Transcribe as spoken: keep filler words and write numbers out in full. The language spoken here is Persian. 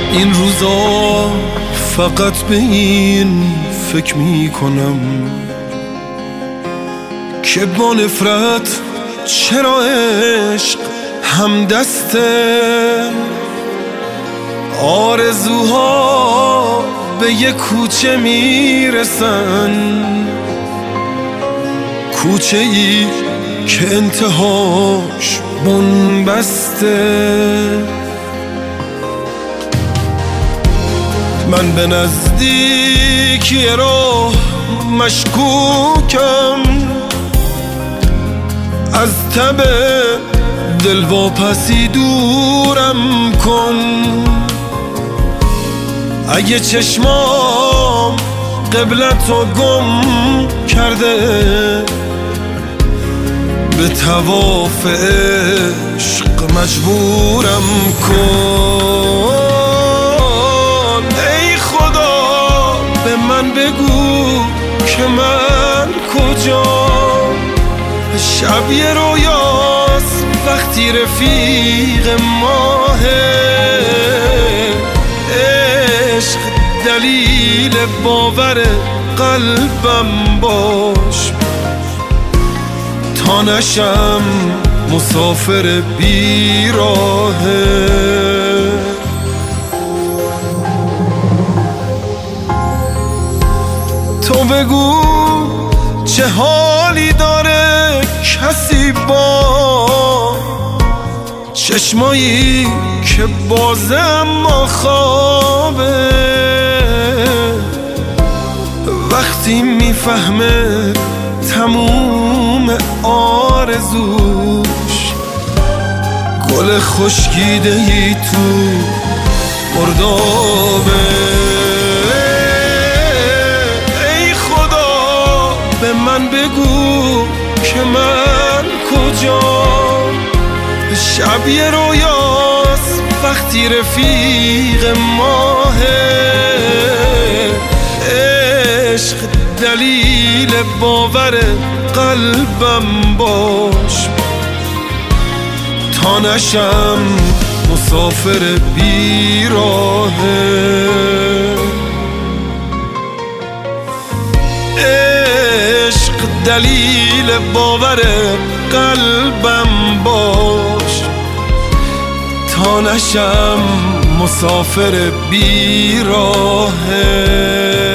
این روزا فقط به این فکر می کنم که با نفرت چرا عشق هم دسته. آرزوها به یه کوچه میرسن، کوچه ای که انتهاش بنبسته. من به نزدیکی راه مشکوکم، از تب دلواپسی دورم کن. اگه چشمام قبلتو گم کرده، به طواف عشق مجبورم کن. ای خدا به من بگو که من کجام. شب یه رویاست وقتی رفیق ماهه. عشق دلیل باور قلبم باش، تا نشم مسافر بیراهه. تو بگو چه حالی داره کسی با چشمایی که بازه اما خوابه. وقتی میفهمه تموم آرزوش گل خشکیده‌ای تو مردابه. ای خدا به من بگو که من کجام. شب یه رویاست وقتی رفیق ماهه. عشق دلیل باور قلبم باش، تا نشم مسافر بیراهه. عشق دلیل باور قلبم باش، تا نشم مسافر بیراهه.